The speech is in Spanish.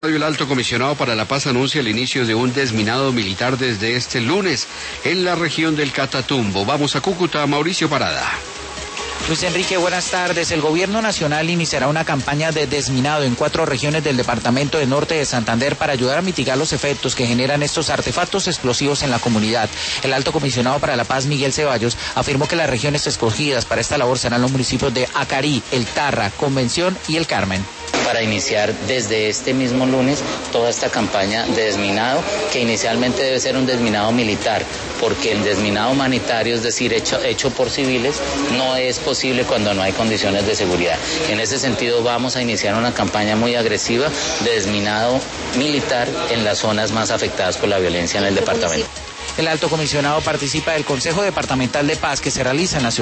El Alto Comisionado para la Paz anuncia el inicio de un desminado militar desde este lunes en la región del Catatumbo. Vamos a Cúcuta, Mauricio Parada. Luis Enrique, buenas tardes. El gobierno nacional iniciará una campaña de desminado en 4 regiones del departamento de Norte de Santander para ayudar a mitigar los efectos que generan estos artefactos explosivos en la comunidad. El Alto Comisionado para la Paz, Miguel Ceballos, afirmó que las regiones escogidas para esta labor serán los municipios de Acarí, El Tarra, Convención y El Carmen. Para iniciar desde este mismo lunes toda esta campaña de desminado, que inicialmente debe ser un desminado militar, porque el desminado humanitario, es decir, hecho por civiles, no es posible cuando no hay condiciones de seguridad. En ese sentido vamos a iniciar una campaña muy agresiva de desminado militar en las zonas más afectadas por la violencia en el departamento. El Alto Comisionado participa del Consejo Departamental de Paz que se realiza en la ciudad